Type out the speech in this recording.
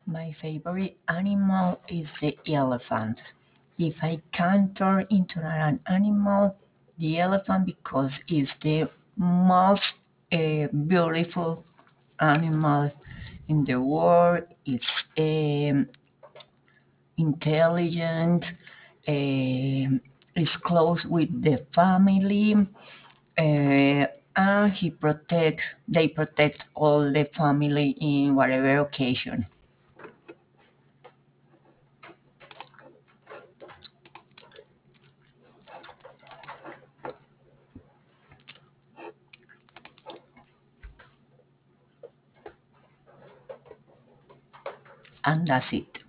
My favorite animal is the elephant. If I can turn into an animal, the elephant because it's the most beautiful animal in the world. It's intelligent, is close with the family, and they protect all the family in whatever occasion. And that's it.